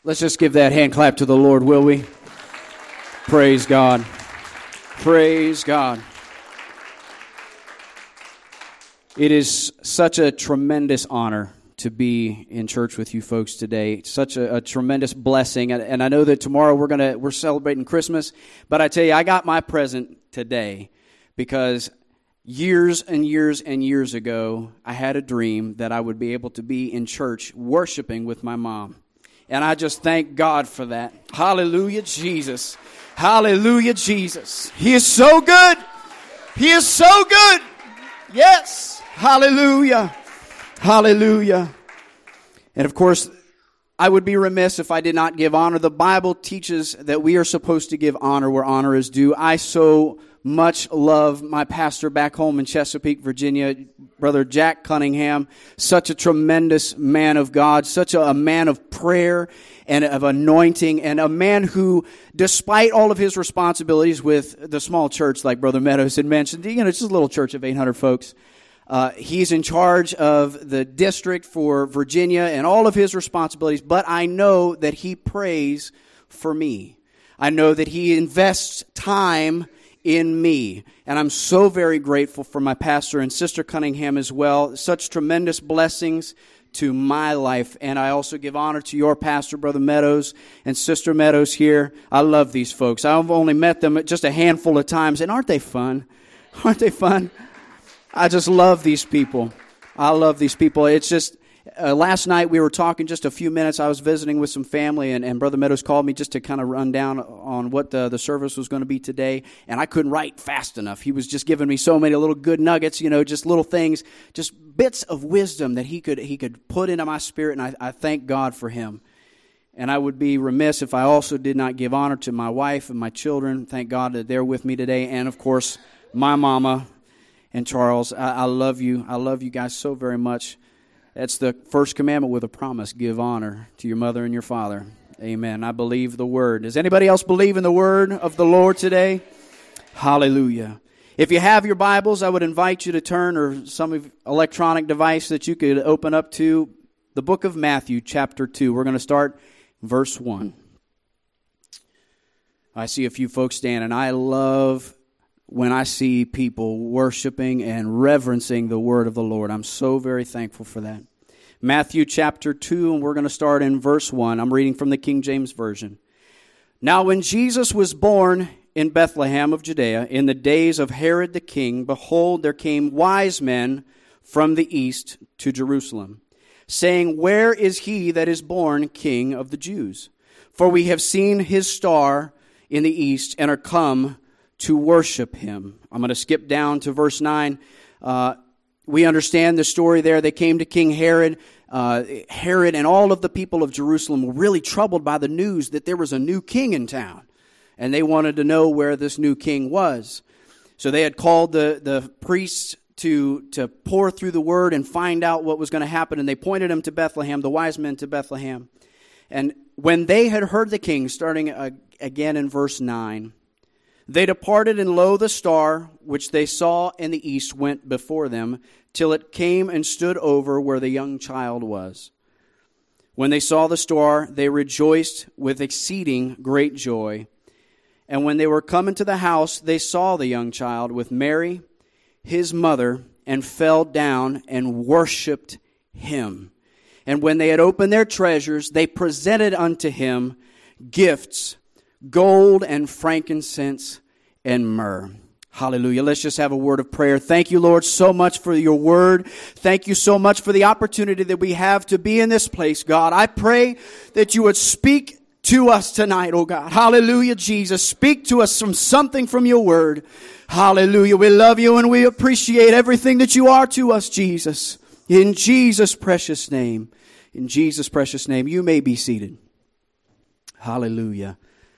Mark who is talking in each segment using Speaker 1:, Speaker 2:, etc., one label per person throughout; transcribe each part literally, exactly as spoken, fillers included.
Speaker 1: Let's just give that hand clap to the Lord, will we? Praise God. Praise God. It is such a tremendous honor to be in church with you folks today. It's such a, a tremendous blessing, and, and I know that tomorrow we're gonna we're celebrating Christmas. But I tell you, I got my present today because years and years and years ago, I had a dream that I would be able to be in church worshiping with my mom. And I just thank God for that. Hallelujah, Jesus. Hallelujah, Jesus. He is so good. He is so good. Yes. Hallelujah. Hallelujah. And of course, I would be remiss if I did not give honor. The Bible teaches that we are supposed to give honor where honor is due. I so much love my pastor back home in Chesapeake, Virginia, Brother Jack Cunningham. Such a tremendous man of God, such a, a man of prayer and of anointing, and a man who, despite all of his responsibilities with the small church, like Brother Meadows had mentioned, you know, it's just a little church of eight hundred folks. Uh, he's in charge of the district for Virginia and all of his responsibilities, but I know that he prays for me. I know that he invests time in me, and I'm so very grateful for my pastor and Sister Cunningham as well. Such tremendous blessings to my life, and I also give honor to your pastor, Brother Meadows, and Sister Meadows here. I love these folks. I've only met them just a handful of times, and aren't they fun? Aren't they fun? I just love these people. I love these people. It's just, uh, last night we were talking just a few minutes. I was visiting with some family, and, and Brother Meadows called me just to kind of run down on what the, the service was going to be today, and I couldn't write fast enough. He was just giving me so many little good nuggets, you know, just little things, just bits of wisdom that he could he could put into my spirit, and I, I thank God for him. And I would be remiss if I also did not give honor to my wife and my children. Thank God that they're with me today, and of course, my mama. And Charles, I, I love you. I love you guys so very much. That's the first commandment with a promise. Give honor to your mother and your father. Amen. I believe the word. Does anybody else believe in the word of the Lord today? Hallelujah. If you have your Bibles, I would invite you to turn, or some electronic device that you could open up to, the book of Matthew, chapter two. We're going to start verse one. I see a few folks standing. I love when I see people worshiping and reverencing the word of the Lord. I'm so very thankful for that. Matthew chapter two, and we're going to start in verse one. I'm reading from the King James Version. Now when Jesus was born in Bethlehem of Judea, in the days of Herod the king, behold, there came wise men from the east to Jerusalem, saying, Where is he that is born King of the Jews? For we have seen his star in the east, and are come to worship him. I'm going to skip down to verse nine. Uh, we understand the story there. They came to King Herod. Uh, Herod and all of the people of Jerusalem were really troubled by the news that there was a new king in town. And they wanted to know where this new king was. So they had called the, the priests to, to pour through the word and find out what was going to happen. And they pointed him to Bethlehem, the wise men to Bethlehem. And when they had heard the king, starting uh, again in verse nine, they departed, and lo, the star which they saw in the east went before them, till it came and stood over where the young child was. When they saw the star, they rejoiced with exceeding great joy. And when they were come into the house, they saw the young child with Mary, his mother, and fell down and worshipped him. And when they had opened their treasures, they presented unto him gifts, gold and frankincense and myrrh. Hallelujah. Let's just have a word of prayer. Thank you, Lord, so much for your word. Thank you so much for the opportunity that we have to be in this place, God. I pray that you would speak to us tonight, oh God. Hallelujah, Jesus. Speak to us from something from your word. Hallelujah. We love you and we appreciate everything that you are to us, Jesus. In Jesus' precious name. In Jesus' precious name. You may be seated. Hallelujah.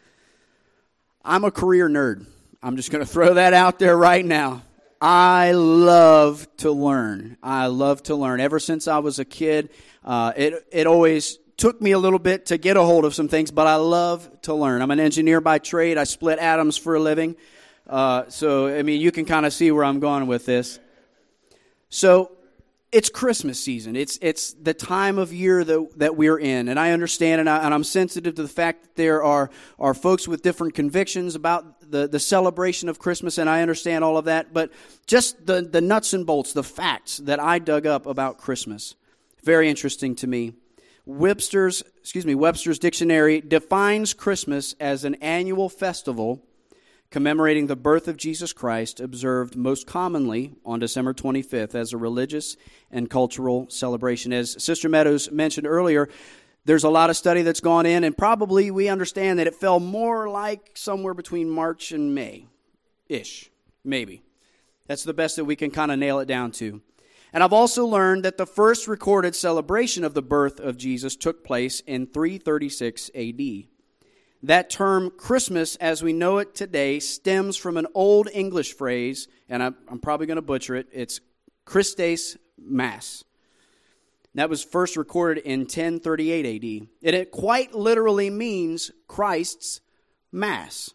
Speaker 1: I'm a career nerd. I'm just going to throw that out there right now. I love to learn. I love to learn. Ever since I was a kid, uh, it it always took me a little bit to get a hold of some things, but I love to learn. I'm an engineer by trade. I split atoms for a living. Uh, so, I mean, you can kind of see where I'm going with this. So, it's Christmas season. It's it's the time of year that, that we're in. And I understand, and, I, and I'm sensitive to the fact that there are, are folks with different convictions about the, the celebration of Christmas, and I understand all of that. But just the, the nuts and bolts, the facts that I dug up about Christmas, very interesting to me. Webster's, excuse me, Webster's Dictionary defines Christmas as an annual festival commemorating the birth of Jesus Christ, observed most commonly on December twenty-fifth as a religious and cultural celebration. As Sister Meadows mentioned earlier, there's a lot of study that's gone in, and probably we understand that it fell more like somewhere between March and May-ish, maybe. That's the best that we can kind of nail it down to. And I've also learned that the first recorded celebration of the birth of Jesus took place in three thirty-six A D. That term, Christmas, as we know it today, stems from an Old English phrase, and I'm, I'm probably going to butcher it. It's Christes Mass. That was first recorded in ten thirty-eight A D. And it quite literally means Christ's Mass.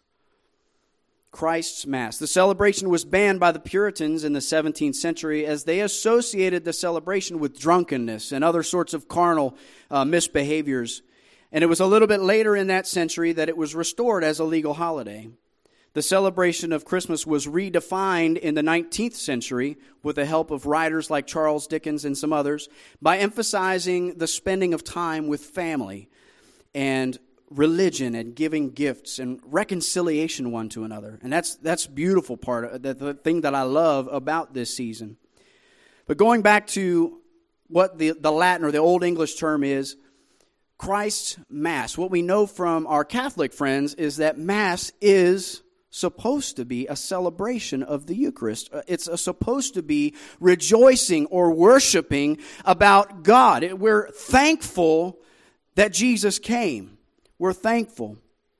Speaker 1: Christ's Mass. The celebration was banned by the Puritans in the seventeenth century as they associated the celebration with drunkenness and other sorts of carnal uh, misbehaviors. And it was a little bit later in that century that it was restored as a legal holiday. The celebration of Christmas was redefined in the nineteenth century with the help of writers like Charles Dickens and some others by emphasizing the spending of time with family and religion and giving gifts and reconciliation one to another. And that's that's beautiful part of the, the thing that I love about this season. But going back to what the, the Latin or the Old English term is, Christ's Mass. What we know from our Catholic friends is that Mass is supposed to be a celebration of the Eucharist. It's a, supposed to be rejoicing or worshiping about God. We're thankful that Jesus came. We're thankful.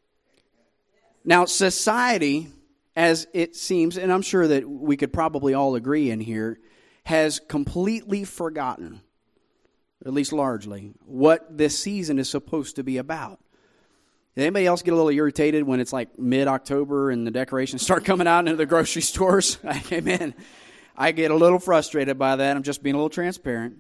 Speaker 1: Now, society, as it seems, and I'm sure that we could probably all agree in here, has completely forgotten, at least largely, what this season is supposed to be about. Did anybody else get a little irritated when it's like mid-October and the decorations start coming out into the grocery stores? Amen. I get a little frustrated by that. I'm just being a little transparent.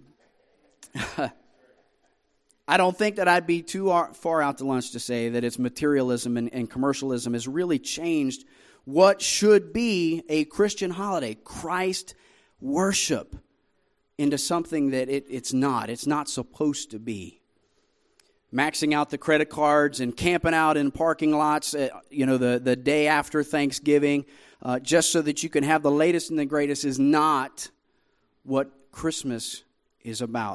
Speaker 1: I don't think that I'd be too far out to lunch to say that it's materialism and, and commercialism has really changed what should be a Christian holiday, Christ worship, into something that it, it's not. It's not supposed to be. Maxing out the credit cards and camping out in parking lots, uh, you know, the, the day after Thanksgiving, uh, just so that you can have the latest and the greatest is not what Christmas is about.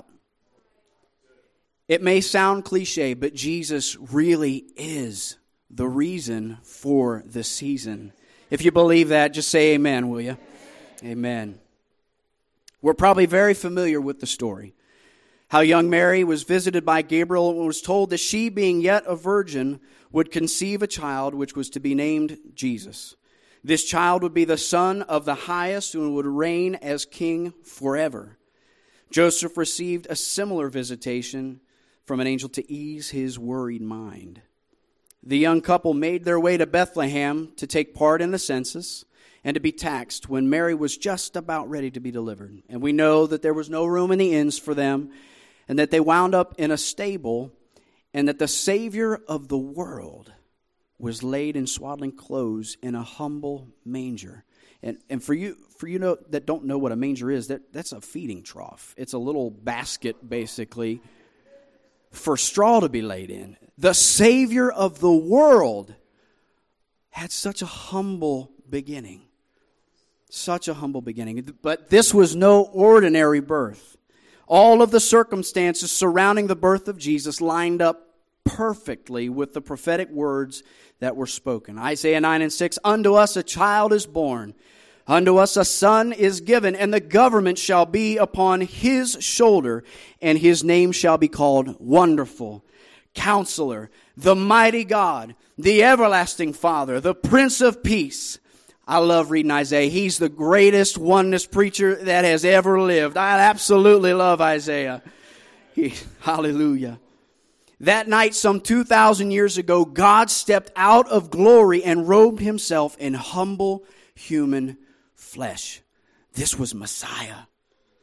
Speaker 1: It may sound cliche, but Jesus really is the reason for the season. If you believe that, just say amen, will you? Amen. We're probably very familiar with the story. How young Mary was visited by Gabriel and was told that she, being yet a virgin, would conceive a child which was to be named Jesus. This child would be the Son of the Highest and would reign as king forever. Joseph received a similar visitation from an angel to ease his worried mind. The young couple made their way to Bethlehem to take part in the census and to be taxed when Mary was just about ready to be delivered. And we know that there was no room in the inns for them, and that they wound up in a stable, and that the Savior of the world was laid in swaddling clothes in a humble manger. And and for you for you know that don't know what a manger is, that, that's a feeding trough. It's a little basket, basically, for straw to be laid in. The Savior of the world had such a humble beginning. Such a humble beginning. But this was no ordinary birth. All of the circumstances surrounding the birth of Jesus lined up perfectly with the prophetic words that were spoken. Isaiah nine and six, unto us a child is born, unto us a son is given, and the government shall be upon his shoulder, and his name shall be called Wonderful, Counselor, the Mighty God, the Everlasting Father, the Prince of Peace. I love reading Isaiah. He's the greatest oneness preacher that has ever lived. I absolutely love Isaiah. He, hallelujah. That night, some two thousand years ago, God stepped out of glory and robed himself in humble human flesh. This was Messiah.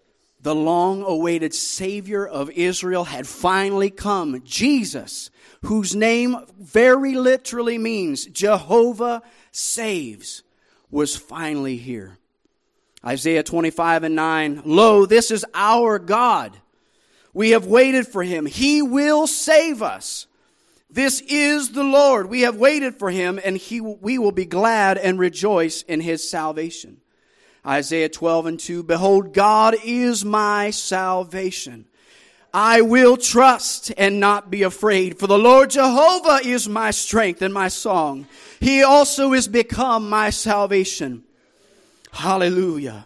Speaker 1: The long-awaited Savior of Israel had finally come. Jesus, whose name very literally means Jehovah saves, was finally here. Isaiah twenty-five and nine, lo, this is our God. We have waited for him. He will save us. This is the Lord. We have waited for him, and he, we will be glad and rejoice in his salvation. Isaiah twelve and two, behold, God is my salvation. I will trust and not be afraid, for the Lord Jehovah is my strength and my song. He also is become my salvation. Hallelujah.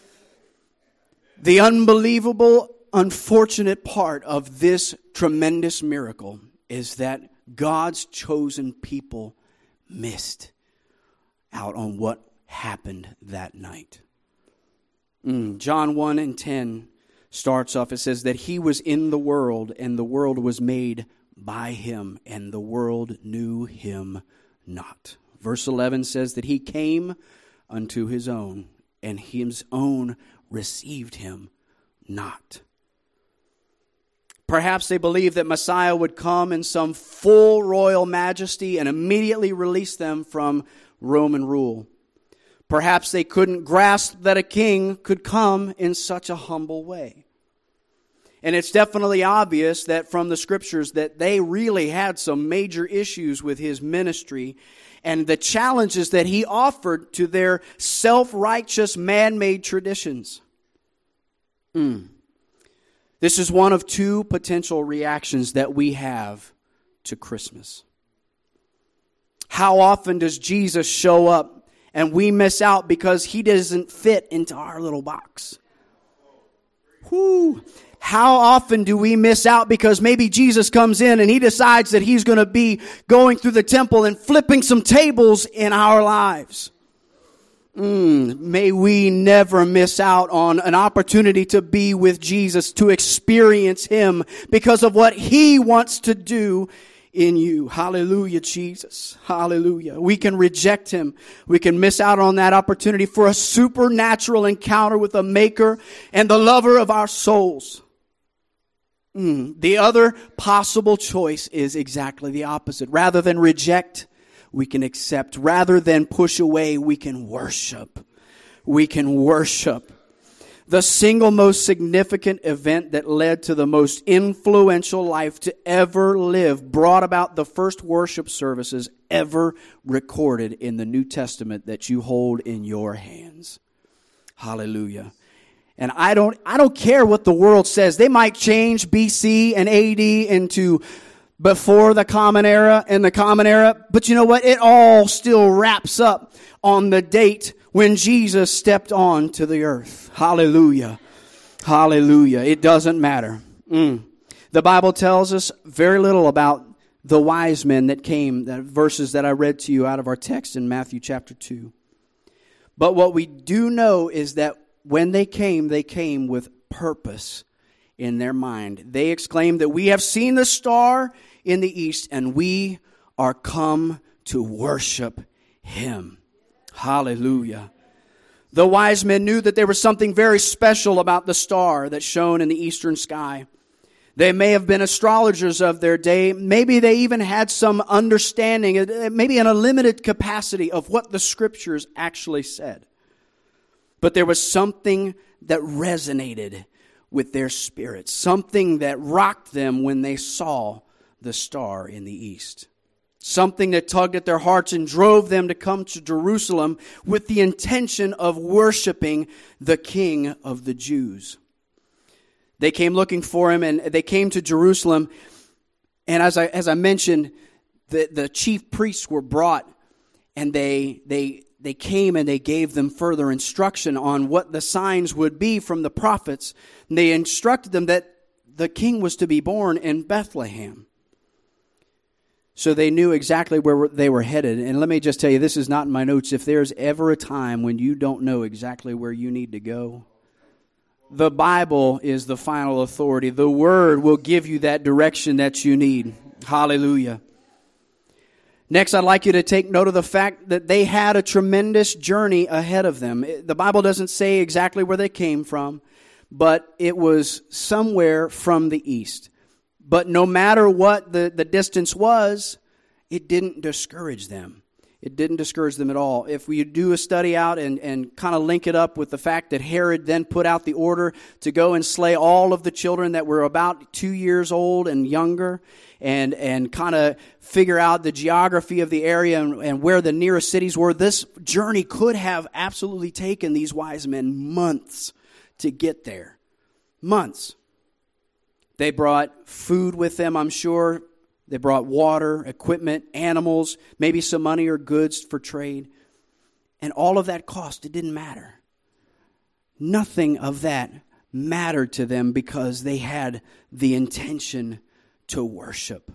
Speaker 1: The unbelievable, unfortunate part of this tremendous miracle is that God's chosen people missed out on what happened that night. Mm, John one and ten starts off, it says that he was in the world, and the world was made by him, and the world knew him not. Verse eleven says that he came unto his own, and his own received him not. Perhaps they believed that Messiah would come in some full royal majesty and immediately release them from Roman rule. Perhaps they couldn't grasp that a king could come in such a humble way. And it's definitely obvious that from the scriptures that they really had some major issues with his ministry and the challenges that he offered to their self-righteous man-made traditions. Mm. This is one of two potential reactions that we have to Christmas. How often does Jesus show up and we miss out because he doesn't fit into our little box? Whew. How often do we miss out because maybe Jesus comes in and he decides that he's going to be going through the temple and flipping some tables in our lives? Mm, may we never miss out on an opportunity to be with Jesus, to experience him because of what he wants to do in you. Hallelujah, Jesus. Hallelujah. We can reject him. We can miss out on that opportunity for a supernatural encounter with the maker and the lover of our souls. Mm. The other possible choice is exactly the opposite. Rather than reject, we can accept. Rather than push away, we can worship. We can worship. The single most significant event that led to the most influential life to ever live brought about the first worship services ever recorded in the New Testament that you hold in your hands. Hallelujah. And I don't, I don't care what the world says. They might change B C and A D into before the Common Era and the Common Era. But you know what? It all still wraps up on the date when Jesus stepped on to the earth. Hallelujah. Hallelujah. It doesn't matter. Mm. The Bible tells us very little about the wise men that came, the verses that I read to you out of our text in Matthew chapter two. But what we do know is that when they came, they came with purpose in their mind. They exclaimed that we have seen the star in the east and we are come to worship him. Hallelujah. The wise men knew that there was something very special about the star that shone in the eastern sky. They may have been astrologers of their day. Maybe they even had some understanding, maybe in a limited capacity, of what the scriptures actually said. But there was something that resonated with their spirits, something that rocked them when they saw the star in the east. Something that tugged at their hearts and drove them to come to Jerusalem with the intention of worshiping the King of the Jews. They came looking for him, and they came to Jerusalem. And as I as I mentioned, the, the chief priests were brought, and they they they came and they gave them further instruction on what the signs would be from the prophets. And they instructed them that the king was to be born in Bethlehem. So they knew exactly where they were headed. And let me just tell you, this is not in my notes. If there's ever a time when you don't know exactly where you need to go, the Bible is the final authority. The Word will give you that direction that you need. Hallelujah. Next, I'd like you to take note of the fact that they had a tremendous journey ahead of them. The Bible doesn't say exactly where they came from, but it was somewhere from the east. But no matter what the, the distance was, it didn't discourage them. It didn't discourage them at all. If we do a study out and, and kind of link it up with the fact that Herod then put out the order to go and slay all of the children that were about two years old and younger, and, and kind of figure out the geography of the area and, and where the nearest cities were, this journey could have absolutely taken these wise men months to get there. Months. They brought food with them, I'm sure. They brought water, equipment, animals, maybe some money or goods for trade. And all of that cost, it didn't matter. Nothing of that mattered to them because they had the intention to worship.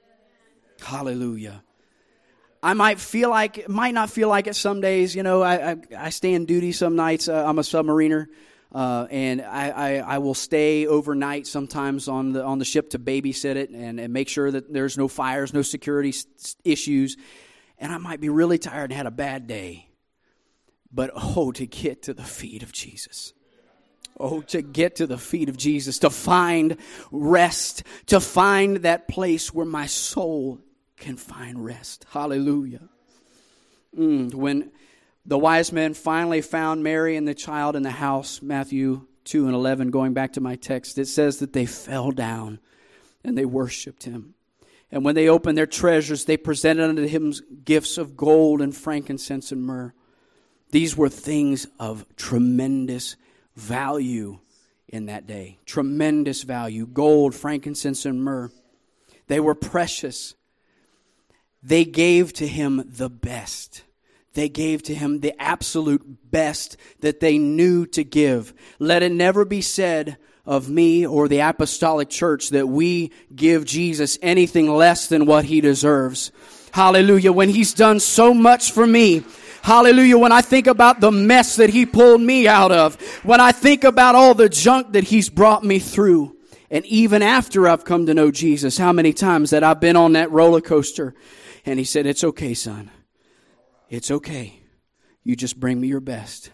Speaker 1: Hallelujah. I might feel like, might not feel like it some days. You know, I I, I stay in duty some nights. Uh, I'm a submariner. Uh, and I, I, I will stay overnight sometimes on the on the ship to babysit it and, and make sure that there's no fires, no security s- issues. And I might be really tired and had a bad day. But oh, to get to the feet of Jesus. Oh, to get to the feet of Jesus, to find rest, to find that place where my soul can find rest. Hallelujah. Mm, when the wise men finally found Mary and the child in the house, Matthew two and eleven, going back to my text, it says that they fell down and they worshiped him. And when they opened their treasures, they presented unto him gifts of gold and frankincense and myrrh. These were things of tremendous value in that day. Tremendous value. Gold, frankincense, and myrrh. They were precious. They gave to him the best. They gave to him the absolute best that they knew to give. Let it never be said of me or the apostolic church that we give Jesus anything less than what he deserves. Hallelujah. When he's done so much for me. Hallelujah. When I think about the mess that he pulled me out of. When I think about all the junk that he's brought me through. And even after I've come to know Jesus, how many times that I've been on that roller coaster. And he said, it's okay, son. It's okay. You just bring me your best.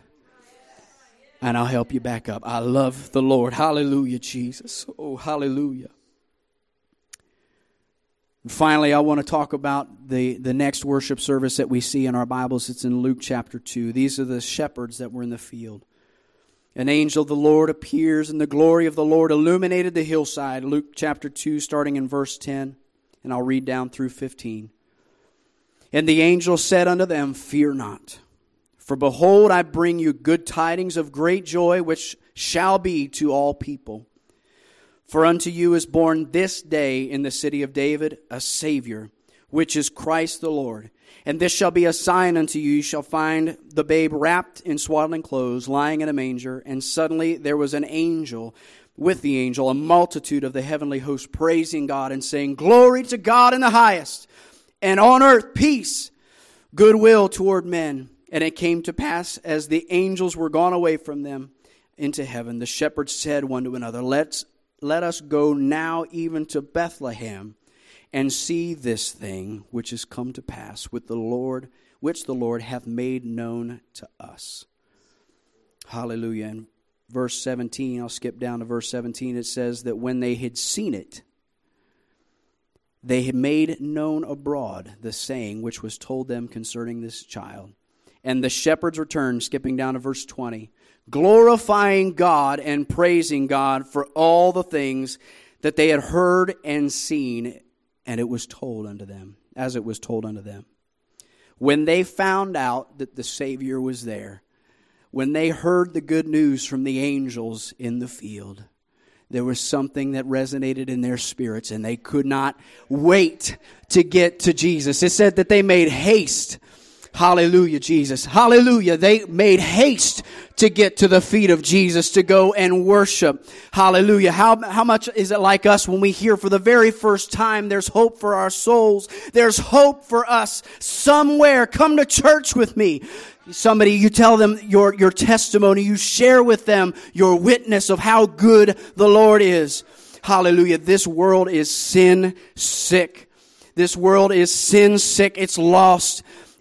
Speaker 1: And I'll help you back up. I love the Lord. Hallelujah, Jesus. Oh, hallelujah. And finally, I want to talk about the, the next worship service that we see in our Bibles. It's in Luke chapter two. These are the shepherds that were in the field. An angel of the Lord appears, and the glory of the Lord illuminated the hillside. Luke chapter two, starting in verse ten. And I'll read down through fifteen. And the angel said unto them, fear not. For behold, I bring you good tidings of great joy, which shall be to all people. For unto you is born this day in the city of David a Savior, which is Christ the Lord. And this shall be a sign unto you. You shall find the babe wrapped in swaddling clothes, lying in a manger. And suddenly there was an angel with the angel, a multitude of the heavenly host, praising God and saying, glory to God in the highest, and on earth peace, goodwill toward men. And it came to pass, as the angels were gone away from them into heaven, the shepherds said one to another, Let's, let us go now even to Bethlehem, and see this thing which is come to pass with the Lord, which the Lord hath made known to us. Hallelujah. And verse seventeen, I'll skip down to verse seventeen. It says that when they had seen it, they had made known abroad the saying which was told them concerning this child. And the shepherds returned, skipping down to verse twenty, glorifying God and praising God for all the things that they had heard and seen, and it was told unto them, as it was told unto them. When they found out that the Savior was there, when they heard the good news from the angels in the field, there was something that resonated in their spirits, and they could not wait to get to Jesus. It said that they made haste. Hallelujah, Jesus. Hallelujah. They made haste to get to the feet of Jesus, to go and worship. Hallelujah. How, how much is it like us when we hear for the very first time there's hope for our souls? There's hope for us somewhere. Come to church with me. Somebody, you tell them your, your testimony. You share with them your witness of how good the Lord is. Hallelujah. This world is sin sick. This world is sin sick. It's lost.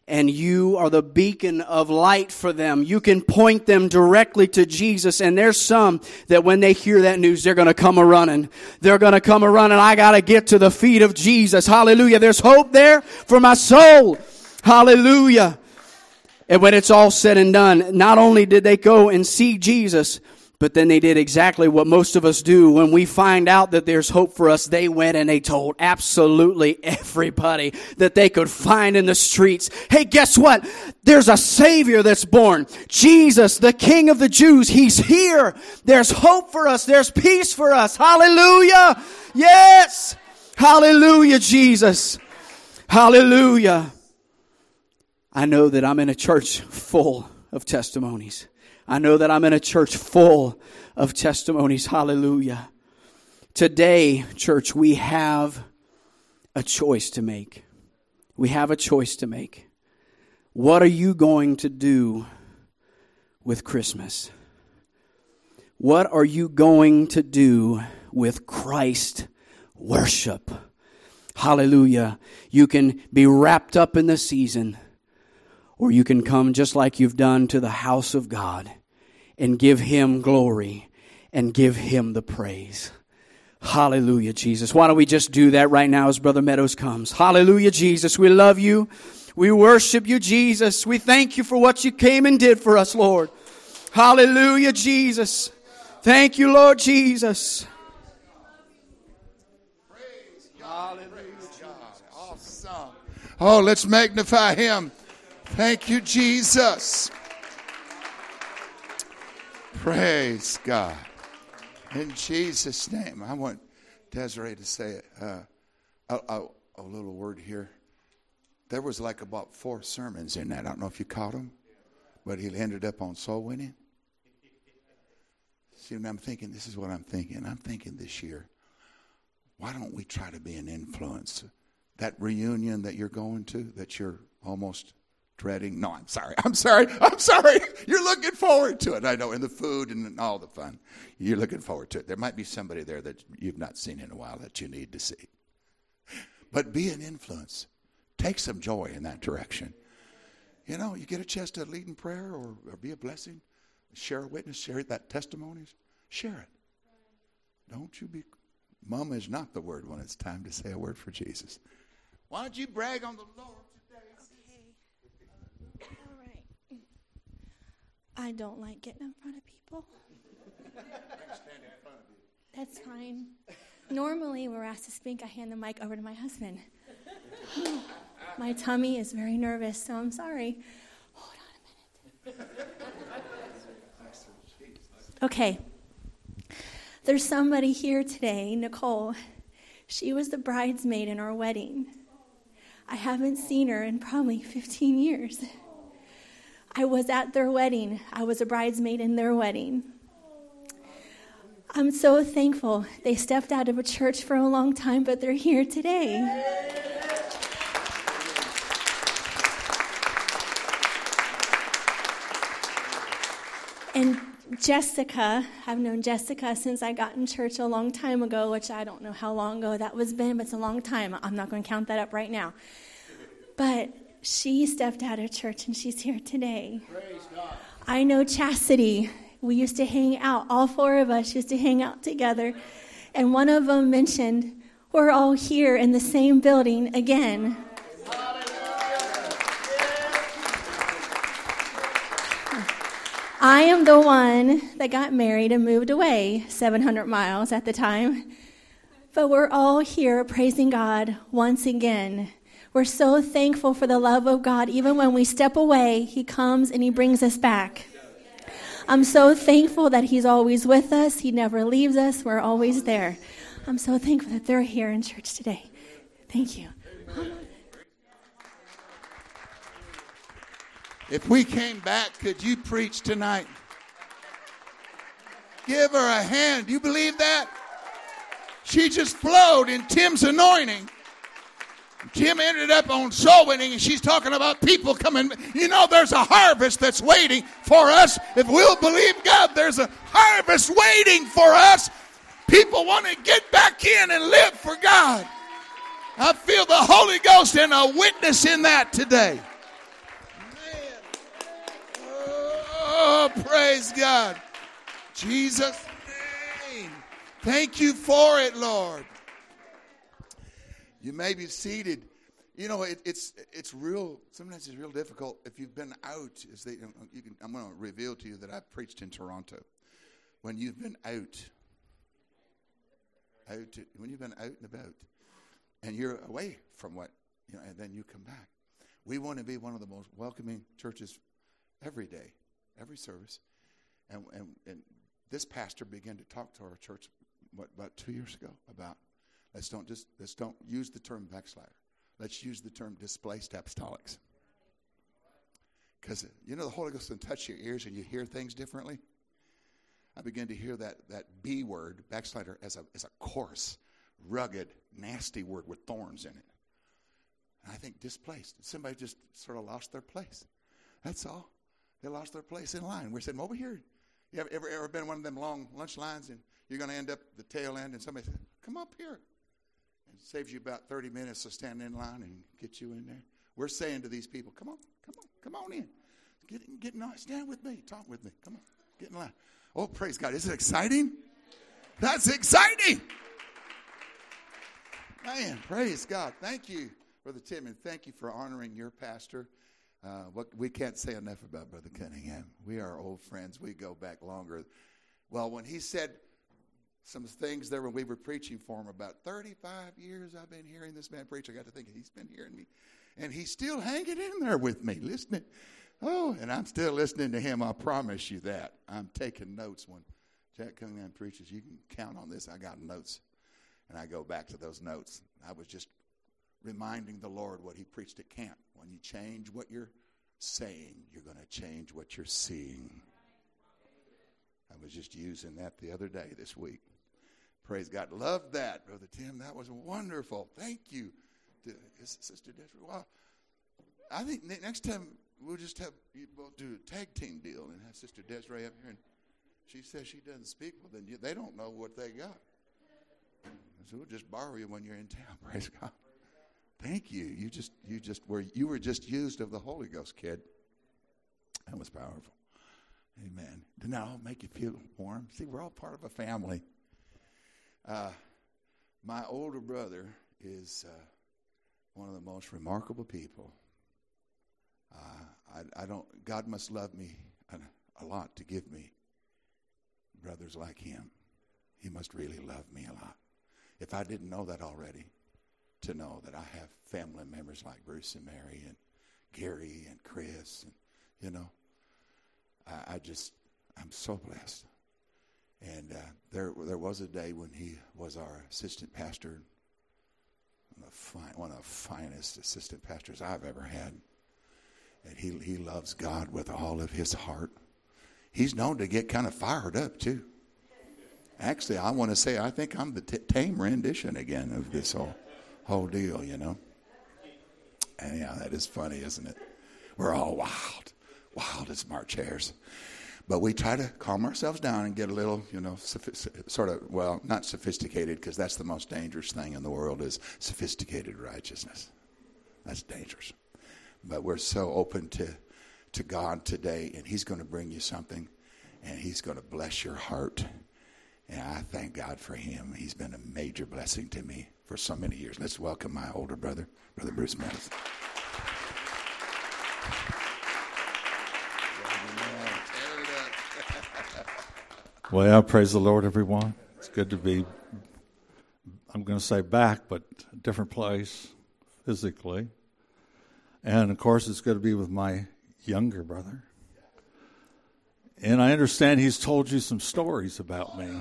Speaker 1: and you are the beacon of light for them. You can point them directly to Jesus. And there's some that when they hear that news, they're going to come a-running. They're going to come a-running. I got to get to the feet of Jesus. Hallelujah. There's hope there for my soul. Hallelujah. And when it's all said and done, not only did they go and see Jesus, but then they did exactly what most of us do. When we find out that there's hope for us, they went and they told absolutely everybody that they could find in the streets. Hey, guess what? There's a Savior that's born. Jesus, the King of the Jews. He's here. There's hope for us. There's peace for us. Hallelujah. Yes. Hallelujah, Jesus. Hallelujah. I know that I'm in a church full of testimonies. I know that I'm in a church full of testimonies. Hallelujah. Today, church, we have a choice to make. We have a choice to make. What are you going to do with Christmas? What are you going to do with Christ worship? Hallelujah. You can be wrapped up in the season, or you can come just like you've done to the house of God and give Him glory and give Him the praise. Hallelujah, Jesus. Why don't we just do that right now as Brother Meadows comes? Hallelujah, Jesus. We love you. We worship you, Jesus. We thank you for what you came and did for us, Lord. Hallelujah, Jesus. Thank you, Lord Jesus.
Speaker 2: Praise God. Praise God. Awesome. Oh, let's magnify Him. Thank you, Jesus. Praise God. In Jesus' name. I want Desiree to say uh, a, a, a little word here. There was like about four sermons in that. I don't know if you caught them, but he ended up on soul winning. See, when I'm thinking, this is what I'm thinking. I'm thinking this year, why don't we try to be an influence? That reunion that you're going to, that you're almost dreading. No, I'm sorry. I'm sorry. I'm sorry. You're looking forward to it. I know, and the food and all the fun. You're looking forward to it. There might be somebody there that you've not seen in a while that you need to see. But be an influence. Take some joy in that direction. You know, you get a chance to lead in prayer or, or be a blessing. Share a witness. Share that testimonies. Share it. Don't you be... Mom is not the word when it's time to say a word for Jesus. Why don't you brag on the Lord?
Speaker 3: I don't like getting in front of people. That's fine. Normally, when we're asked to speak, I hand the mic over to my husband. My tummy is very nervous, so I'm sorry. Hold on a minute. Okay. There's somebody here today, Nicole. She was the bridesmaid in our wedding. I haven't seen her in probably fifteen years. I was at their wedding. I was a bridesmaid in their wedding. I'm so thankful. They stepped out of a church for a long time, but they're here today. And Jessica, I've known Jessica since I got in church a long time ago, which I don't know how long ago that was been, but it's a long time. I'm not going to count that up right now. But she stepped out of church, and she's here today. Praise God. I know Chastity. We used to hang out. All four of us used to hang out together. And one of them mentioned, we're all here in the same building again. I am the one that got married and moved away seven hundred miles at the time. But we're all here praising God once again. We're so thankful for the love of God. Even when we step away, He comes and He brings us back. I'm so thankful that He's always with us. He never leaves us. We're always there. I'm so thankful that they're here in church today. Thank you.
Speaker 2: If we came back, could you preach tonight? Give her a hand. Do you believe that? She just flowed in Tim's anointing. Tim ended up on soul winning, and she's talking about people coming. You know, there's a harvest that's waiting for us. If we'll believe God, there's a harvest waiting for us. People want to get back in and live for God. I feel the Holy Ghost and a witness in that today. Oh, praise God. Jesus' name. Thank you for it, Lord. You may be seated. You know, it, it's it's real. Sometimes it's real difficult if you've been out. Is they, you can, I'm going to reveal to you that I've preached in Toronto. When you've been out, out when you've been out and about, and you're away from what you know, and then you come back. We want to be one of the most welcoming churches every day, every service, and and, and this pastor began to talk to our church what about two years ago about let's don't just let's don't use the term backslider. Let's use the term displaced apostolics. Because, you know, the Holy Ghost can touch your ears and you hear things differently. I began to hear that that B word, backslider, as a as a coarse, rugged, nasty word with thorns in it. And I think displaced. Somebody just sort of lost their place. That's all. They lost their place in line. We're sitting over here. You ever, ever, ever been one of them long lunch lines and you're going to end up the tail end and somebody says, come up here. It saves you about thirty minutes to stand in line and get you in there. We're saying to these people, come on, come on, come on in. Get in, get in line. Stand with me. Talk with me. Come on. Get in line. Oh, praise God. Is it exciting? That's exciting. Man, praise God. Thank you, Brother Tim, and thank you for honoring your pastor. Uh, what we can't say enough about Brother Cunningham. We are old friends. We go back longer. Well, when he said some things there when we were preaching for him about thirty-five years I've been hearing this man preach. I got to think he's been hearing me. And he's still hanging in there with me, listening. Oh, and I'm still listening to him. I promise you that. I'm taking notes when Jack Cunningham preaches. You can count on this. I got notes. And I go back to those notes. I was just reminding the Lord what he preached at camp. When you change what you're saying, you're going to change what you're seeing. I was just using that the other day this week. Praise God. Love that, Brother Tim. That was wonderful. Thank you to Sister Desiree. Well, I think next time we'll just have you both do a tag team deal and have Sister Desiree up here. And she says she doesn't speak. Well, then you, they don't know what they got. So we'll just borrow you when you're in town. Praise God. Thank you. You just you just were you were just used of the Holy Ghost, kid. That was powerful. Amen. Didn't that all make you feel warm? See, we're all part of a family. Uh, my older brother is uh, one of the most remarkable people. Uh, I, I don't. God must love me a, a lot to give me brothers like him. He must really love me a lot. If I didn't know that already, to know that I have family members like Bruce and Mary and Gary and Chris, and you know, I, I just I'm so blessed. And uh, there there was a day when he was our assistant pastor, one of, fine, one of the finest assistant pastors I've ever had. And he he loves God with all of his heart. He's known to get kind of fired up too. Actually, I want to say I think I'm the t- tame rendition again of this whole whole deal, you know. And yeah, that is funny, isn't it? We're all wild, wild as March hares. But we try to calm ourselves down and get a little, you know, sophi- sort of, well, not sophisticated, because that's the most dangerous thing in the world is sophisticated righteousness. That's dangerous. But we're so open to, to God today, and he's going to bring you something, and he's going to bless your heart. And I thank God for him. He's been a major blessing to me for so many years. Let's welcome my older brother, Brother Bruce Madison.
Speaker 4: Well, praise the Lord, everyone. It's good to be, I'm going to say back, but a different place physically. And, of course, it's good to be with my younger brother. And I understand he's told you some stories about me.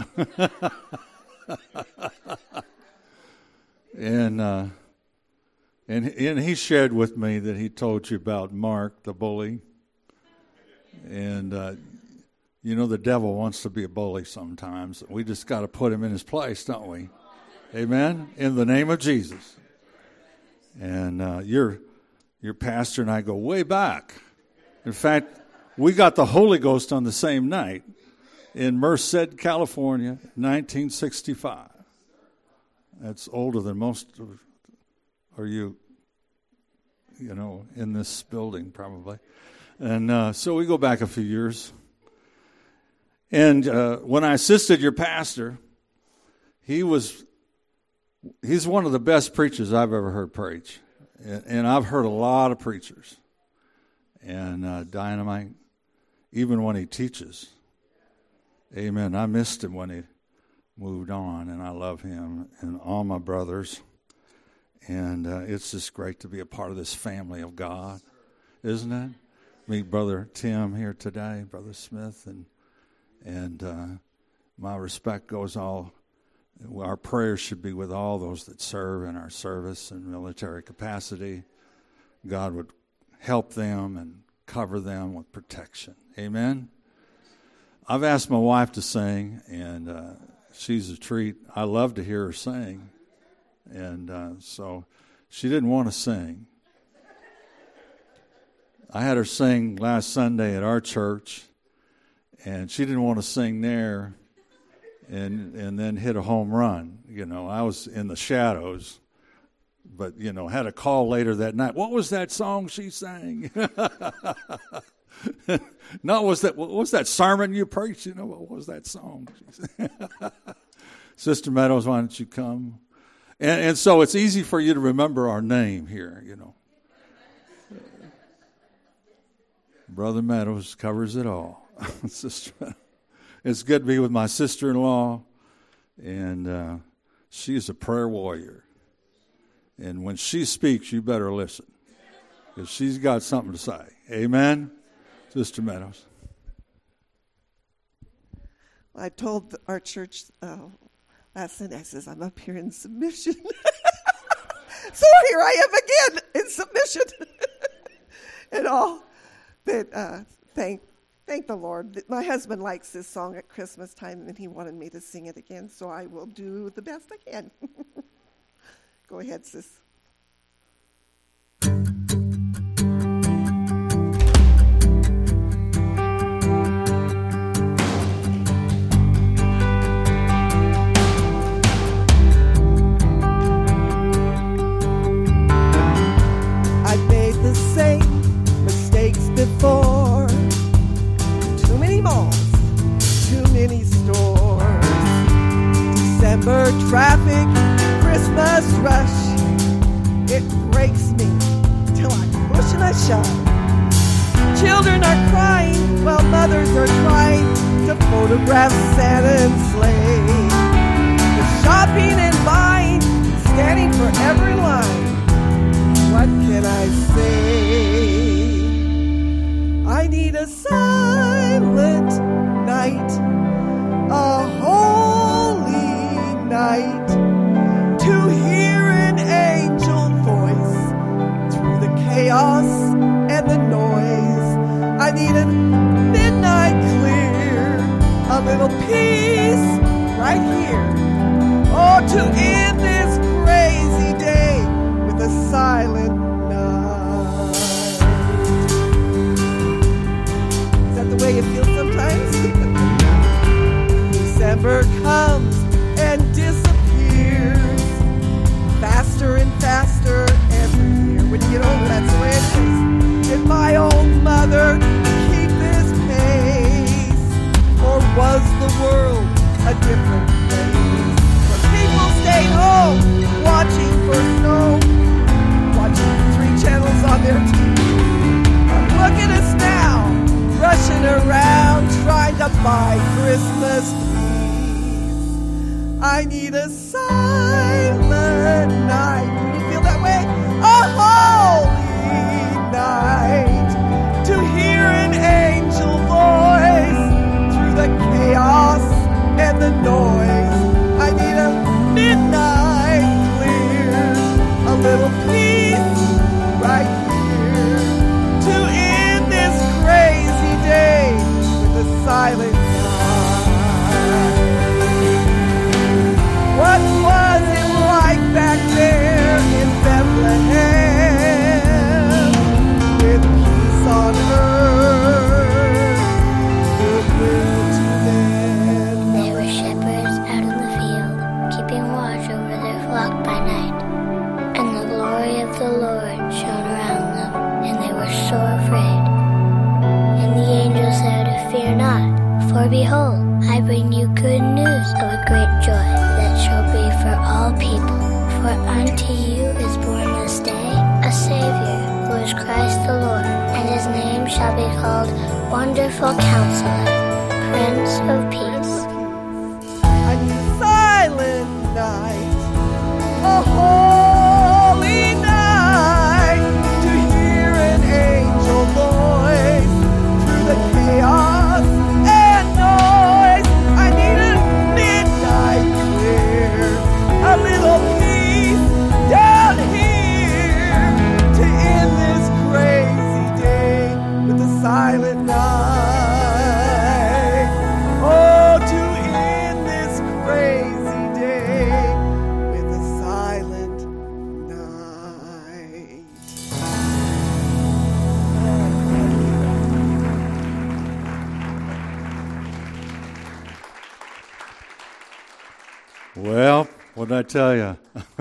Speaker 4: and, uh, and and he shared with me that he told you about Mark, the bully. And, uh, you know, the devil wants to be a bully sometimes. We just got to put him in his place, don't we? Amen? In the name of Jesus. And uh, your, your pastor and I go way back. In fact, we got the Holy Ghost on the same night in Merced, California, nineteen sixty-five. That's older than most of are you, you know, in this building probably. And uh, so we go back a few years. And uh, when I assisted your pastor, he was, he's one of the best preachers I've ever heard preach. And, and I've heard a lot of preachers. And uh, Dynamite, even when he teaches. Amen. I missed him when he moved on, and I love him and all my brothers. And uh, it's just great to be a part of this family of God, isn't it? Meet Brother Tim here today, Brother Smith, and and uh, my respect goes all, our prayers should be with all those that serve in our service and military capacity. God would help them and cover them with protection. Amen? I've asked my wife to sing, and uh, she's a treat. I love to hear her sing. And uh, so she didn't want to sing. I had her sing last Sunday at our church, and she didn't want to sing there and and then hit a home run. You know, I was in the shadows, but, you know, had a call later that night. What was that song she sang? No, was that what was that sermon you preached? You know, what was that song? Sister Meadows, why don't you come? And, and so it's easy for you to remember our name here, you know. Brother Meadows covers it all. Sister Meadows. It's good to be with my sister-in-law, and uh, she's a prayer warrior. And when she speaks, you better listen, because she's got something to say. Amen? Sister Meadows.
Speaker 5: I told our church uh, last Sunday, I says, I'm up here in submission. So here I am again in submission. And all. But uh, thank thank the Lord. My husband likes this song at Christmas time, and he wanted me to sing it again, so I will do the best I can. Go ahead, sis. I've made the same mistakes before. Too many malls, too many stores. December traffic, Christmas rush. It breaks me till I push and I shove. Children are crying while mothers are trying to photograph Santa and sleigh. The shopping and buying, standing for every line. What can I say? I need a silent night, a holy night, to hear an angel voice through the chaos and the noise. I need a midnight clear, a little peace right here. Oh, to end this crazy day with a silent night. Is that the way you feel sometimes? December comes and disappears faster and faster every year. When you get older, that's the way it is. Did my old mother keep this pace? Or was the world a different place? Where people stayed home watching for snow, watching three channels on their T V. But look at us now, rushing around trying to buy Christmas trees. I need a silent night. Do you feel that way? A holy night, to hear an angel voice through the chaos and the noise. I need a midnight clear, a little peace right here, to end this crazy day with a silent night. What was it like back there in Bethlehem, with peace on earth, goodwill to men?
Speaker 6: They were shepherds out in the field, keeping watch over their flock by night. And the glory of the Lord shone around them, and they were so afraid. For behold, I bring you good news of a great joy that shall be for all people. For unto you is born this day a Savior, who is Christ the Lord, and his name shall be called Wonderful Counselor, Prince of Peace.
Speaker 5: A silent night, a holy night, to hear an angel voice through the chaos and noise. I need a midnight clear, a little peace down here, to end this crazy day with a silent night. Oh, to end this crazy day with a silent night.
Speaker 4: Well, what did I tell you?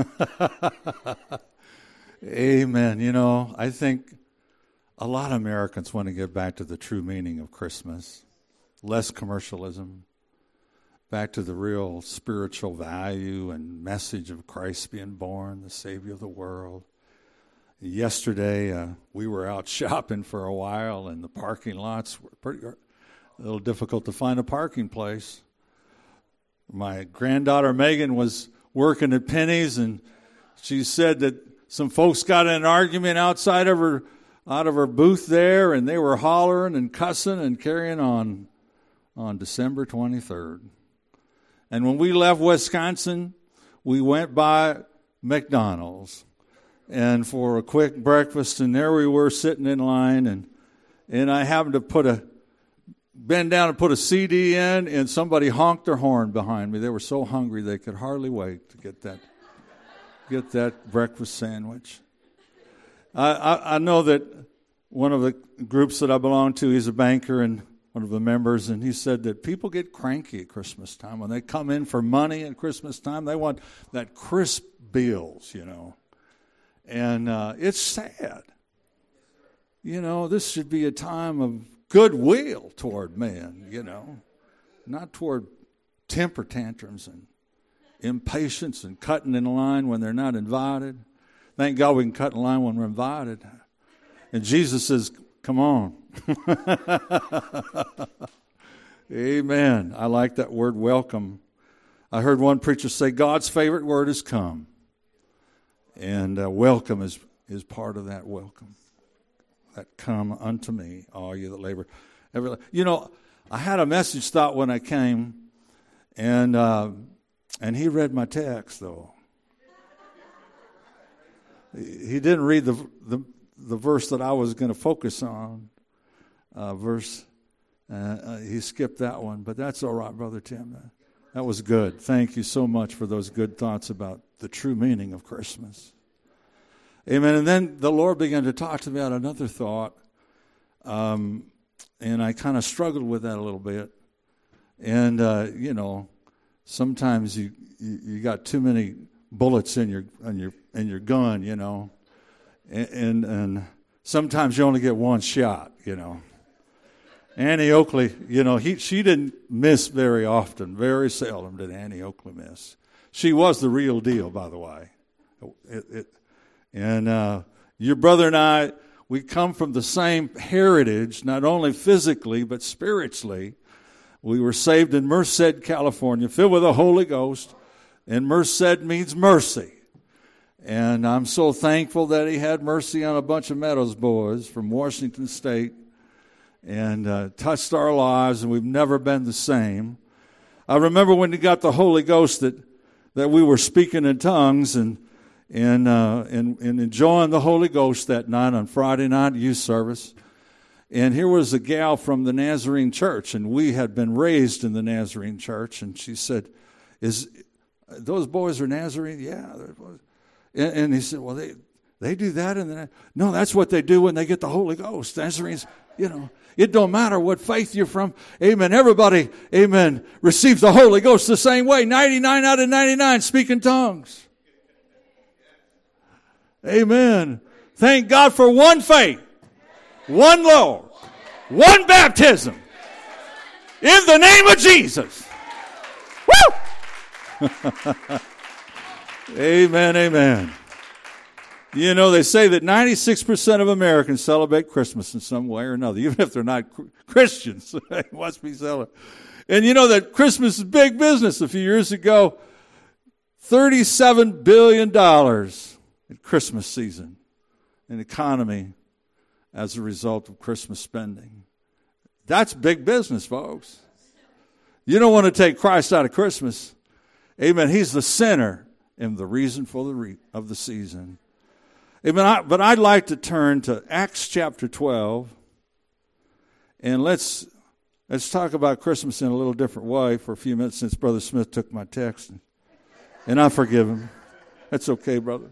Speaker 4: Amen. You know, I think a lot of Americans want to get back to the true meaning of Christmas. Less commercialism, back to the real spiritual value and message of Christ being born, the Savior of the world. Yesterday, uh, we were out shopping for a while, and the parking lots were pretty, a little difficult to find a parking place. My granddaughter Megan was working at Penny's, and she said that some folks got in an argument outside of her, out of her booth there, and they were hollering and cussing and carrying on on December twenty-third. And when we left Wisconsin, we went by McDonald's and for a quick breakfast, and there we were sitting in line, and and I happened to put a bend down and put a C D in, and somebody honked their horn behind me. They were so hungry they could hardly wait to get that get that breakfast sandwich. I, I, I know that one of the groups that I belong to, he's a banker and one of the members, and he said that people get cranky at Christmas time. When they come in for money at Christmas time, they want that crisp bills, you know. And uh, it's sad. You know, this should be a time of goodwill toward men, you know, not toward temper tantrums and impatience and cutting in line when they're not invited. Thank God we can cut in line when we're invited. And Jesus says, come on. Amen. I like that word welcome. I heard one preacher say God's favorite word is come. And uh, welcome is, is part of that welcome. That come unto me, all you that labor. Every, you know, I had a message thought when I came, and uh, and he read my text, though. He didn't read the the, the verse that I was going to focus on. Uh, verse, uh, uh, he skipped that one, but that's all right, Brother Tim. That, that was good. Thank you so much for those good thoughts about the true meaning of Christmas. Amen. And then the Lord began to talk to me about another thought, um, and I kind of struggled with that a little bit. And uh, you know, sometimes you, you you got too many bullets in your in your in your gun, you know, and and, and sometimes you only get one shot, you know. Annie Oakley, you know, he she didn't miss very often. Very seldom did Annie Oakley miss. She was the real deal, by the way. It, it, and uh, your brother and I, we come from the same heritage, not only physically but spiritually. We were saved in Merced, California, filled with the Holy Ghost, and Merced means mercy. And I'm so thankful that he had mercy on a bunch of Meadows boys from Washington State and uh, touched our lives, and we've never been the same. I remember when he got the Holy Ghost that, that we were speaking in tongues and and, uh, and and enjoying the Holy Ghost that night on Friday night youth service. And here was a gal from the Nazarene church, and we had been raised in the Nazarene church, and she said, "Is those boys are Nazarene?" Yeah. And, and he said, "Well, they they do that, and then no, that's what they do when they get the Holy Ghost. Nazarenes, you know, it don't matter what faith you're from. Amen. Everybody, amen, receives the Holy Ghost the same way. ninety-nine out of ninety-nine speak in tongues. Amen. Thank God for one faith, one Lord, one baptism. In the name of Jesus. Woo! Amen, amen. You know, they say that ninety-six percent of Americans celebrate Christmas in some way or another, even if they're not Christians. They must be celebrating. And you know that Christmas is big business. A few years ago, thirty-seven billion dollars in Christmas season in economy as a result of Christmas spending. That's big business, folks. You don't want to take Christ out of Christmas. Amen. He's the center and the reason for the re- of the season. Amen. I, but I'd like to turn to Acts chapter twelve, and let's let's talk about Christmas in a little different way for a few minutes, since Brother Smith took my text, and, and I forgive him. That's okay, brother.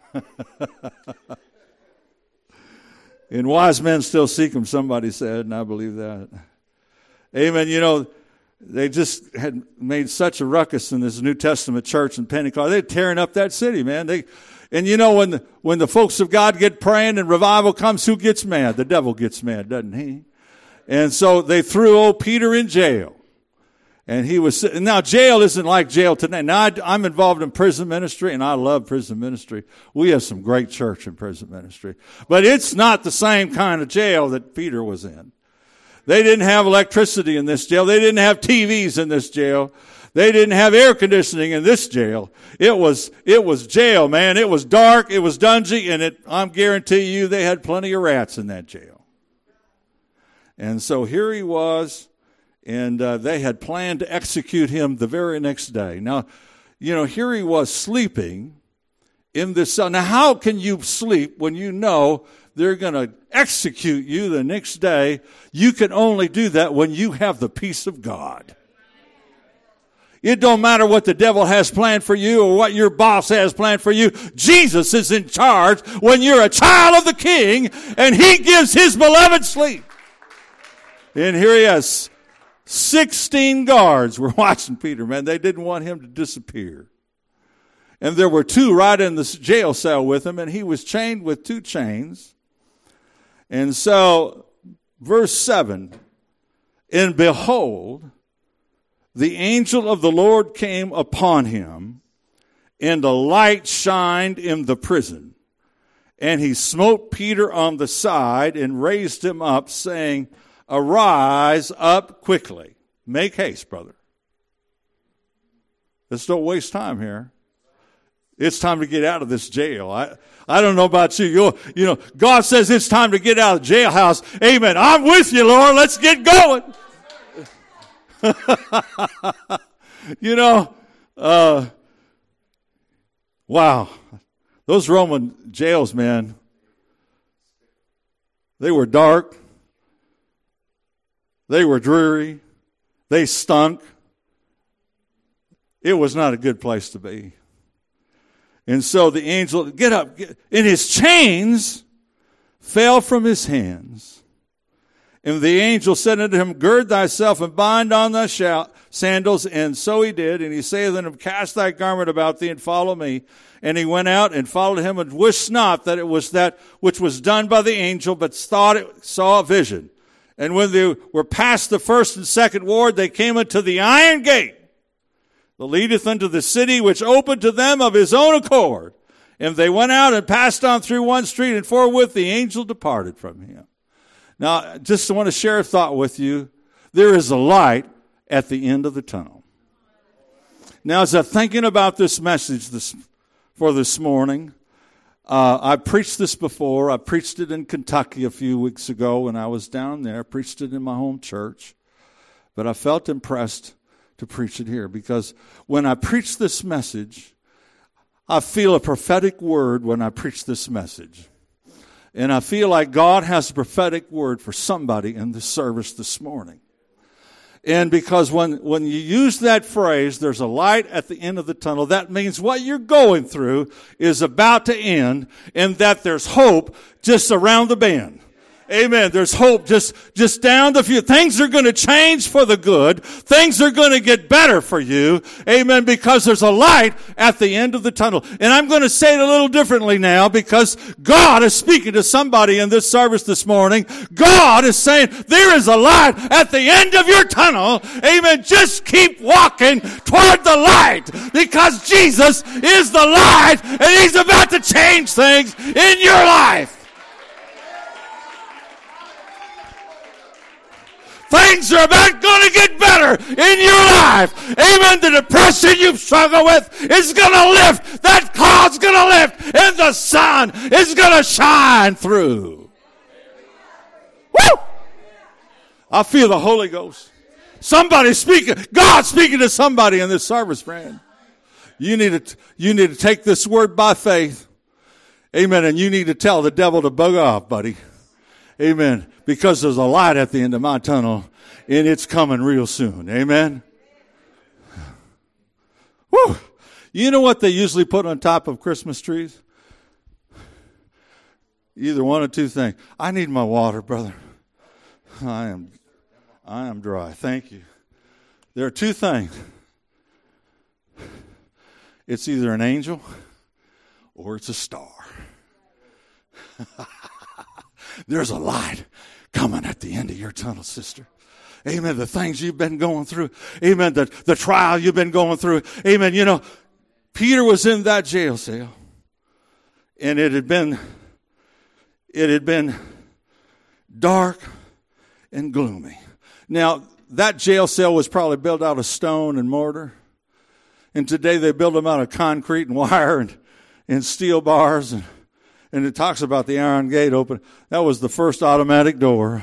Speaker 4: And wise men still seek him, somebody said, and I believe that. Amen. You know, they just had made such a ruckus in this New Testament church in Pentecost. They're tearing up that city, man. They, and you know, when the, when the folks of God get praying and revival comes, who gets mad? The devil gets mad, doesn't he? And so they threw old Peter in jail. And he was, now jail isn't like jail today. Now I, I'm involved in prison ministry, and I love prison ministry. We have some great church in prison ministry. But it's not the same kind of jail that Peter was in. They didn't have electricity in this jail. They didn't have T Vs in this jail. They didn't have air conditioning in this jail. It was, it was jail, man. It was dark. It was dungy. And it, I'm guarantee you they had plenty of rats in that jail. And so here he was. And uh, they had planned to execute him the very next day. Now, you know, here he was sleeping in this cell. Now, how can you sleep when you know they're going to execute you the next day? You can only do that when you have the peace of God. It don't matter what the devil has planned for you or what your boss has planned for you. Jesus is in charge when you're a child of the King, and he gives his beloved sleep. And here he is. Sixteen guards were watching Peter, man. They didn't want him to disappear. And there were two right in the jail cell with him, and he was chained with two chains. And so, verse seven, and behold, the angel of the Lord came upon him, and a light shined in the prison. And he smote Peter on the side and raised him up, saying, arise up quickly. Make haste, brother. Let's don't waste time here. It's time to get out of this jail. I, I don't know about you. You you know, God says it's time to get out of the jailhouse. Amen. I'm with you, Lord. Let's get going. You know, uh, wow. Those Roman jails, man, they were dark. They were dreary. They stunk. It was not a good place to be. And so the angel, get up, get, and his chains fell from his hands. And the angel said unto him, gird thyself and bind on thy sandals. And so he did. And he saith unto him, cast thy garment about thee and follow me. And he went out and followed him, and wist not that it was that which was done by the angel, but thought it saw a vision. And when they were past the first and second ward, they came unto the iron gate that leadeth unto the city, which opened to them of his own accord. And they went out and passed on through one street, and forthwith the angel departed from him. Now, just want to share a thought with you. There is a light at the end of the tunnel. Now, as I'm thinking about this message this, for this morning, Uh, I preached this before. I preached it in Kentucky a few weeks ago when I was down there. I preached it in my home church. But I felt impressed to preach it here because when I preach this message, I feel a prophetic word when I preach this message. And I feel like God has a prophetic word for somebody in the service this morning. And because when, when you use that phrase, there's a light at the end of the tunnel, that means what you're going through is about to end and that there's hope just around the bend. Amen. There's hope just, just down the few. Things are going to change for the good. Things are going to get better for you. Amen. Because there's a light at the end of the tunnel. And I'm going to say it a little differently now because God is speaking to somebody in this service this morning. God is saying there is a light at the end of your tunnel. Amen. Just keep walking toward the light because Jesus is the light and He's about to change things in your life. Things are about going to get better in your life. Amen. The depression you've struggled with is going to lift. That cloud's going to lift. And the sun is going to shine through. Woo! I feel the Holy Ghost. Somebody speaking. God speaking to somebody in this service, friend. You need to, you need to take this word by faith. Amen. And you need to tell the devil to bug off, buddy. Amen. Because there's a light at the end of my tunnel, and it's coming real soon. Amen. Woo! You know what they usually put on top of Christmas trees? Either one or two things. I need my water, brother. I am, I am dry. Thank you. There are two things. It's either an angel or it's a star. There's a light coming at the end of your tunnel, sister. Amen. The things you've been going through. Amen. The, the trial you've been going through. Amen. You know, Peter was in that jail cell. And it had been, it had been dark and gloomy. Now, that jail cell was probably built out of stone and mortar. And today they build them out of concrete and wire and, and steel bars and And it talks about the iron gate open. That was the first automatic door.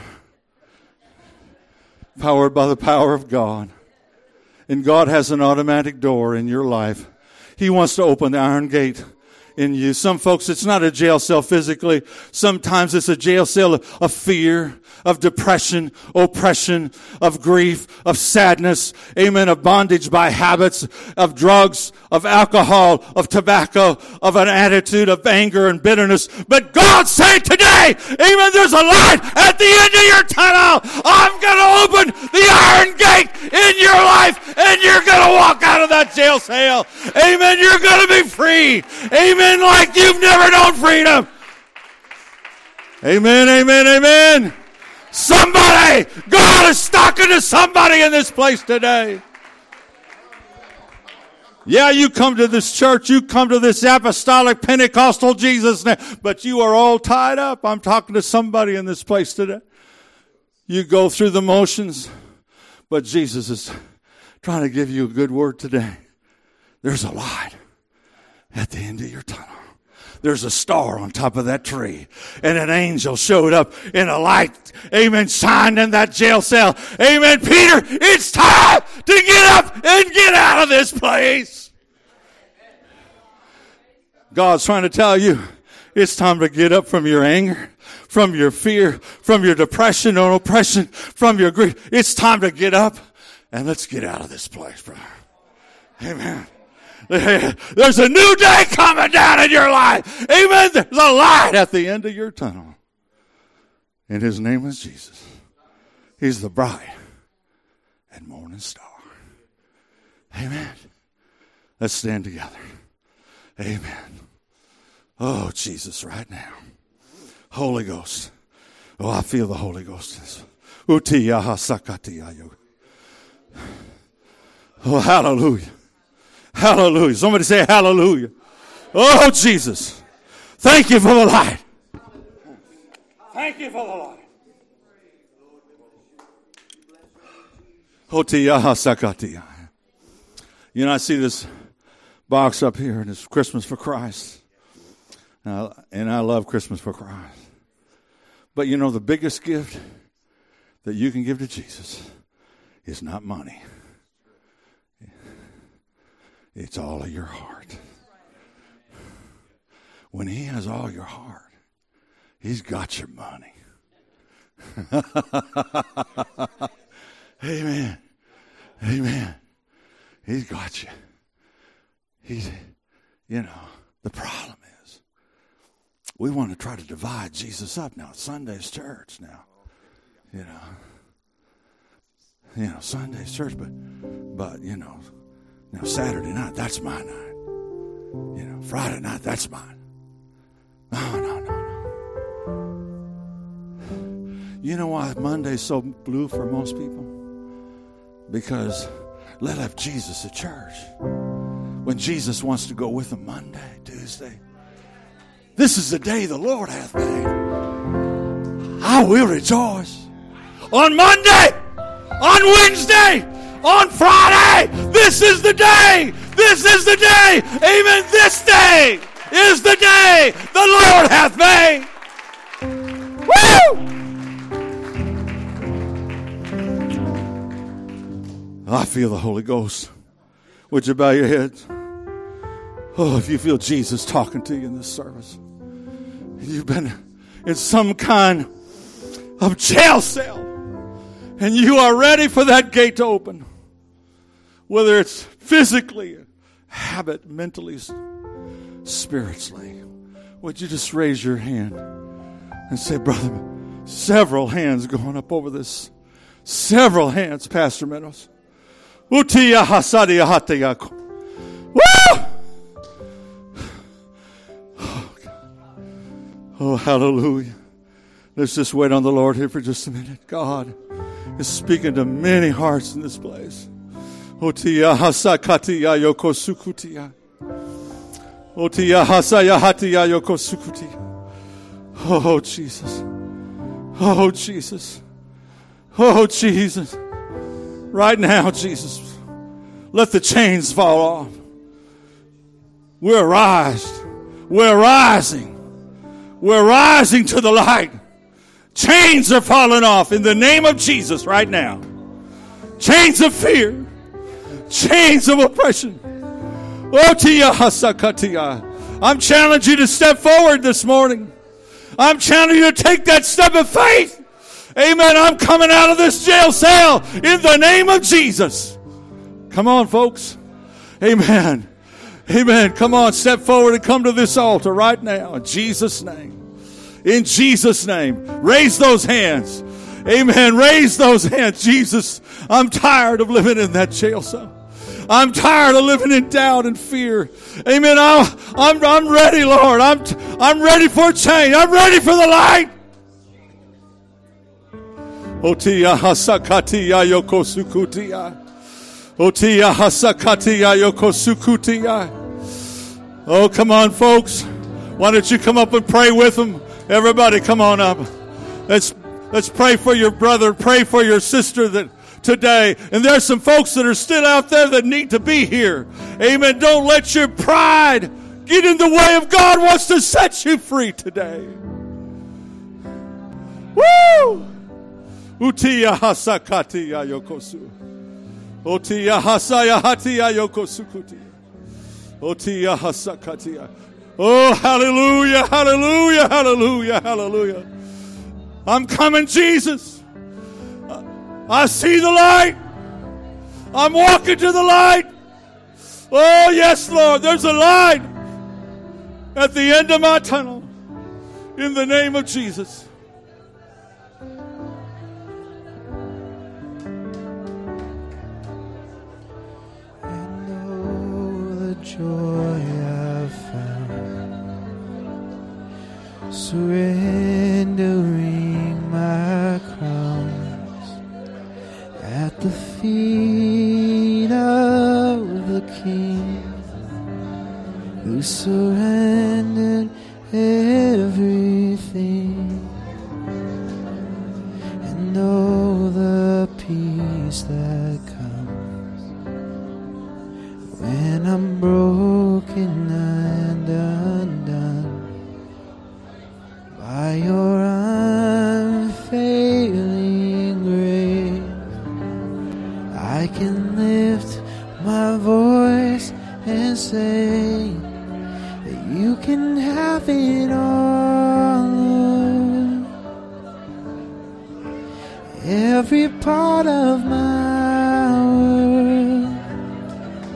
Speaker 4: Powered by the power of God. And God has an automatic door in your life. He wants to open the iron gate in you. Some folks, it's not a jail cell physically. Sometimes it's a jail cell of, of fear, of depression, oppression, of grief, of sadness. Amen. Of bondage by habits, of drugs, of alcohol, of tobacco, of an attitude of anger and bitterness. But God say today, amen, there's a light at the end of your tunnel. I'm going to open the iron gate in your life and you're going to walk out of that jail cell. Amen. You're going to be free. Amen. Like you've never known freedom. Amen, amen, amen. Somebody, God is talking to somebody in this place today. Yeah, you come to this church, you come to this apostolic Pentecostal Jesus name, but you are all tied up. I'm talking to somebody in this place today. You go through the motions, but Jesus is trying to give you a good word today. There's a light at the end of your tunnel. There's a star on top of that tree. And an angel showed up in a light. Amen. Shined in that jail cell. Amen. Peter, it's time to get up and get out of this place. God's trying to tell you, it's time to get up from your anger, from your fear, from your depression or oppression, from your grief. It's time to get up and let's get out of this place, brother. Amen. There's a new day coming down in your life. Amen. There's a light at the end of your tunnel. And His name is Jesus. He's the bright and morning star. Amen. Let's stand together. Amen. Oh, Jesus, right now. Holy Ghost. Oh, I feel the Holy Ghost. Oh, hallelujah. Hallelujah. Somebody say hallelujah. Oh, Jesus. Thank you for the light. Thank you for the light. You know, I see this box up here, and it's Christmas for Christ. And I love Christmas for Christ. But you know, the biggest gift that you can give to Jesus is not money. It's all of your heart. When He has all your heart, He's got your money. Amen. Amen. He's got you. He's, you know, the problem is we want to try to divide Jesus up now. Sunday's church now, you know. You know, Sunday's church, but, but you know, now Saturday night, that's my night. You know, Friday night, that's mine. No, no, no, no. You know why Monday's so blue for most people? Because let have Jesus at church. When Jesus wants to go with them Monday, Tuesday. This is the day the Lord hath made. I will rejoice. On Monday, on Wednesday, on Friday, this is the day. This is the day. Amen. This day is the day the Lord hath made. Woo! I feel the Holy Ghost. Would you bow your heads? Oh, if you feel Jesus talking to you in this service, you've been in some kind of jail cell, and you are ready for that gate to open, whether it's physically, habit, mentally, spiritually. Would you just raise your hand and say, brother, several hands going up over this. Several hands, Pastor Meadows. Woo! Oh, God. Oh, hallelujah. Let's just wait on the Lord here for just a minute. God is speaking to many hearts in this place. Oh, Jesus. Oh, Jesus. Oh, Jesus. Right now, Jesus, let the chains fall off. We're rised. We're rising. We're rising to the light. Chains are falling off in the name of Jesus right now. Chains of fear. Chains of oppression. I'm challenging you to step forward this morning. I'm challenging you to take that step of faith. Amen. I'm coming out of this jail cell in the name of Jesus. Come on, folks. Amen. Amen. Come on, step forward and come to this altar right now in Jesus' name. In Jesus' name. Raise those hands. Amen. Raise those hands. Jesus, I'm tired of living in that jail cell. I'm tired of living in doubt and fear. Amen. I'm, I'm, I'm ready, Lord. I'm, I'm ready for a change. I'm ready for the light. Otia hasakatia yokosukutia. Otia hasakatia yokosukutia. Oh, come on, folks. Why don't you come up and pray with them? Everybody, come on up. Let's let's pray for your brother. Pray for your sister that today. And there's some folks that are still out there that need to be here. Amen. Don't let your pride get in the way of God wants to set you free today. Woo! Utiya hasakatiya yokosu. Otiya hasaya hatiya yokosukuti. Otiya hasakatiya. Oh, hallelujah, hallelujah, hallelujah, hallelujah. I'm coming, Jesus. I see the light. I'm walking to the light. Oh, yes, Lord, there's a light at the end of my tunnel. In the name of Jesus.
Speaker 7: Joy I've found, surrendering my crowns at the feet of the King, who surrendered everything, and know the peace that comes when I'm broken and undone by your unfailing grace. I can lift my voice and say that you can have it all, Lord. Every part of my world.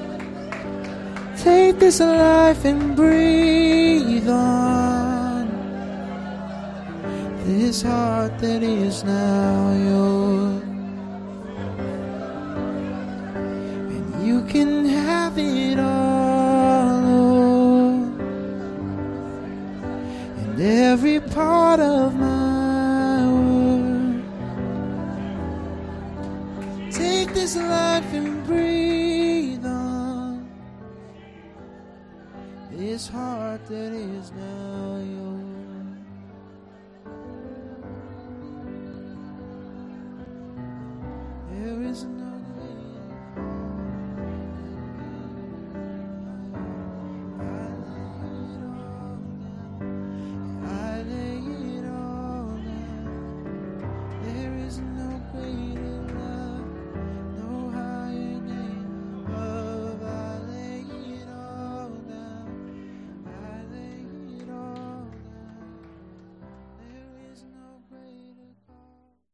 Speaker 7: Take this life and breathe on. this heart that is now yours. And you can have it all, Lord, and every part of my world. Take this life and breathe on this heart that is now yours. There is no way. I lay it all down. I lay it all down. There is no greater.